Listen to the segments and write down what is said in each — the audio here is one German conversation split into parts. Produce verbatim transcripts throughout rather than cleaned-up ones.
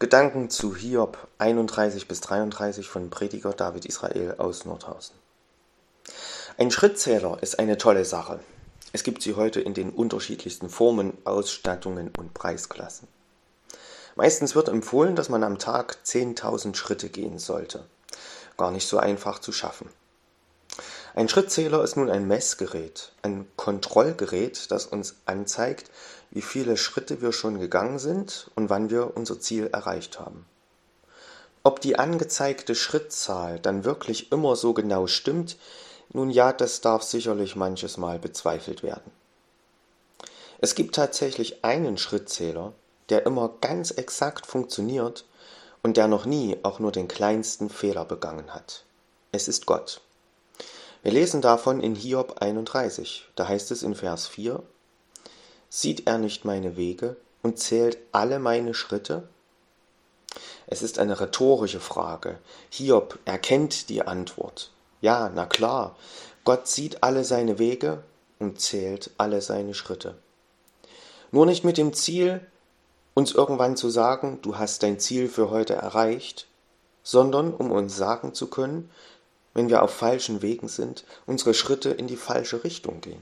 Gedanken zu Hiob einunddreißig bis dreiunddreißig von Prediger David Israel aus Nordhausen. Ein Schrittzähler ist eine tolle Sache. Es gibt sie heute in den unterschiedlichsten Formen, Ausstattungen und Preisklassen. Meistens wird empfohlen, dass man am Tag zehntausend Schritte gehen sollte. Gar nicht so einfach zu schaffen. Ein Schrittzähler ist nun ein Messgerät, ein Kontrollgerät, das uns anzeigt, wie viele Schritte wir schon gegangen sind und wann wir unser Ziel erreicht haben. Ob die angezeigte Schrittzahl dann wirklich immer so genau stimmt, nun ja, das darf sicherlich manches Mal bezweifelt werden. Es gibt tatsächlich einen Schrittzähler, der immer ganz exakt funktioniert und der noch nie auch nur den kleinsten Fehler begangen hat. Es ist Gott. Wir lesen davon in Hiob einunddreißig, da heißt es in Vers vier, »Sieht er nicht meine Wege und zählt alle meine Schritte?« Es ist eine rhetorische Frage. Hiob erkennt die Antwort. Ja, na klar, Gott sieht alle seine Wege und zählt alle seine Schritte. Nur nicht mit dem Ziel, uns irgendwann zu sagen, du hast dein Ziel für heute erreicht, sondern um uns sagen zu können, wenn wir auf falschen Wegen sind, unsere Schritte in die falsche Richtung gehen.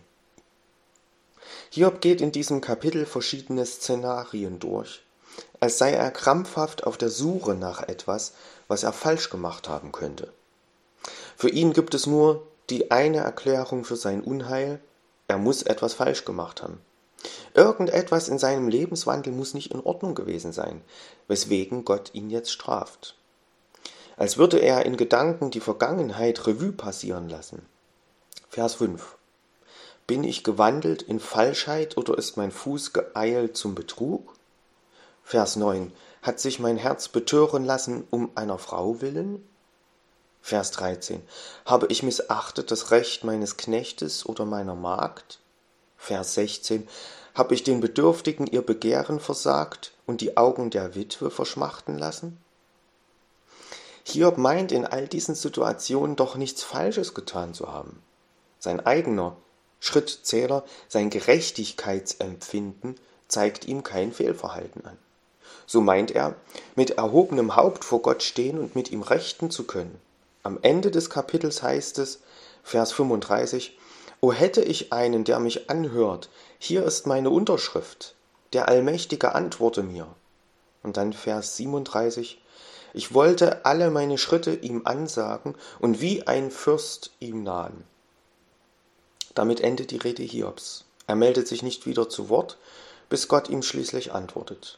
Hiob geht in diesem Kapitel verschiedene Szenarien durch, als sei er krampfhaft auf der Suche nach etwas, was er falsch gemacht haben könnte. Für ihn gibt es nur die eine Erklärung für sein Unheil, er muss etwas falsch gemacht haben. Irgendetwas in seinem Lebenswandel muss nicht in Ordnung gewesen sein, weswegen Gott ihn jetzt straft. Als würde er in Gedanken die Vergangenheit Revue passieren lassen. Vers fünf. Bin ich gewandelt in Falschheit oder ist mein Fuß geeilt zum Betrug? Vers neun. Hat sich mein Herz betören lassen um einer Frau willen? Vers dreizehn. Habe ich missachtet das Recht meines Knechtes oder meiner Magd? Vers sechzehn. Habe ich den Bedürftigen ihr Begehren versagt und die Augen der Witwe verschmachten lassen? Hiob meint in all diesen Situationen doch nichts Falsches getan zu haben. Sein eigener Schrittzähler, sein Gerechtigkeitsempfinden zeigt ihm kein Fehlverhalten an. So meint er, mit erhobenem Haupt vor Gott stehen und mit ihm rechten zu können. Am Ende des Kapitels heißt es, Vers fünfunddreißig, »O hätte ich einen, der mich anhört, hier ist meine Unterschrift, der Allmächtige antworte mir.« Und dann Vers siebenunddreißig, »Ich wollte alle meine Schritte ihm ansagen und wie ein Fürst ihm nahen.« Damit endet die Rede Hiobs. Er meldet sich nicht wieder zu Wort, bis Gott ihm schließlich antwortet.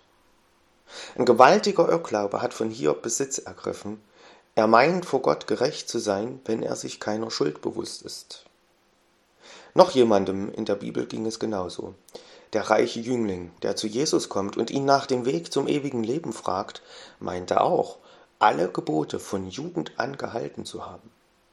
Ein gewaltiger Irrglaube hat von Hiob Besitz ergriffen. Er meint, vor Gott gerecht zu sein, wenn er sich keiner Schuld bewusst ist. Noch jemandem in der Bibel ging es genauso. Der reiche Jüngling, der zu Jesus kommt und ihn nach dem Weg zum ewigen Leben fragt, meinte auch, alle Gebote von Jugend an gehalten zu haben.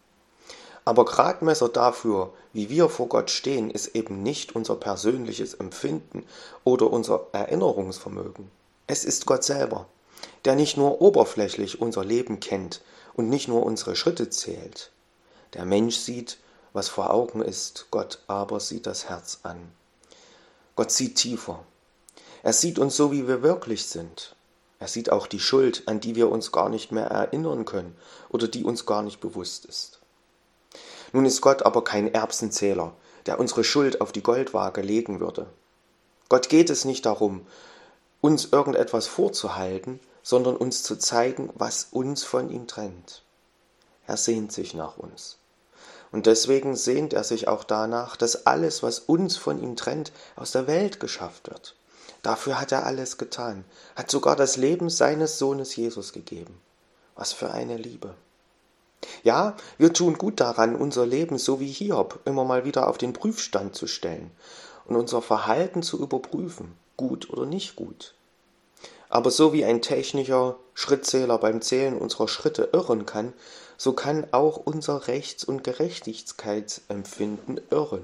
Aber Gradmesser dafür, wie wir vor Gott stehen, ist eben nicht unser persönliches Empfinden oder unser Erinnerungsvermögen. Es ist Gott selber, der nicht nur oberflächlich unser Leben kennt und nicht nur unsere Schritte zählt. Der Mensch sieht, was vor Augen ist, Gott aber sieht das Herz an. Gott sieht tiefer. Er sieht uns so, wie wir wirklich sind. Er sieht auch die Schuld, an die wir uns gar nicht mehr erinnern können oder die uns gar nicht bewusst ist. Nun ist Gott aber kein Erbsenzähler, der unsere Schuld auf die Goldwaage legen würde. Gott geht es nicht darum, uns irgendetwas vorzuhalten, sondern uns zu zeigen, was uns von ihm trennt. Er sehnt sich nach uns. Und deswegen sehnt er sich auch danach, dass alles, was uns von ihm trennt, aus der Welt geschafft wird. Dafür hat er alles getan, hat sogar das Leben seines Sohnes Jesus gegeben. Was für eine Liebe. Ja, wir tun gut daran, unser Leben so wie Hiob immer mal wieder auf den Prüfstand zu stellen und unser Verhalten zu überprüfen, gut oder nicht gut. Aber so wie ein technischer Schrittzähler beim Zählen unserer Schritte irren kann, so kann auch unser Rechts- und Gerechtigkeitsempfinden irren.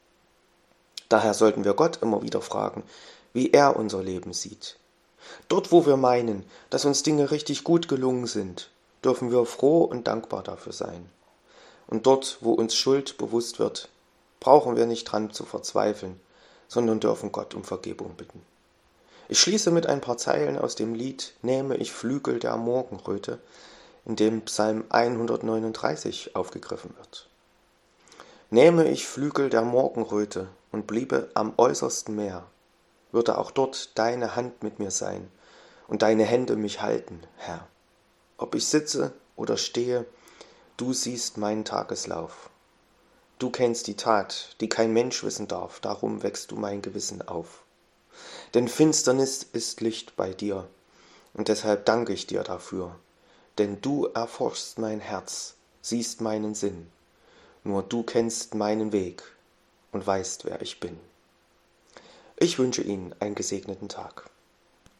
Daher sollten wir Gott immer wieder fragen, wie er unser Leben sieht. Dort, wo wir meinen, dass uns Dinge richtig gut gelungen sind, dürfen wir froh und dankbar dafür sein. Und dort, wo uns Schuld bewusst wird, brauchen wir nicht dran zu verzweifeln, sondern dürfen Gott um Vergebung bitten. Ich schließe mit ein paar Zeilen aus dem Lied »Nähme ich Flügel der Morgenröte«, in dem Psalm hundertneununddreißig aufgegriffen wird. Nähme ich Flügel der Morgenröte und bliebe am äußersten Meer, würde auch dort deine Hand mit mir sein und deine Hände mich halten, Herr. Ob ich sitze oder stehe, du siehst meinen Tageslauf. Du kennst die Tat, die kein Mensch wissen darf, darum wächst du mein Gewissen auf. Denn Finsternis ist Licht bei dir, und deshalb danke ich dir dafür. Denn du erforschst mein Herz, siehst meinen Sinn. Nur du kennst meinen Weg und weißt, wer ich bin. Ich wünsche Ihnen einen gesegneten Tag.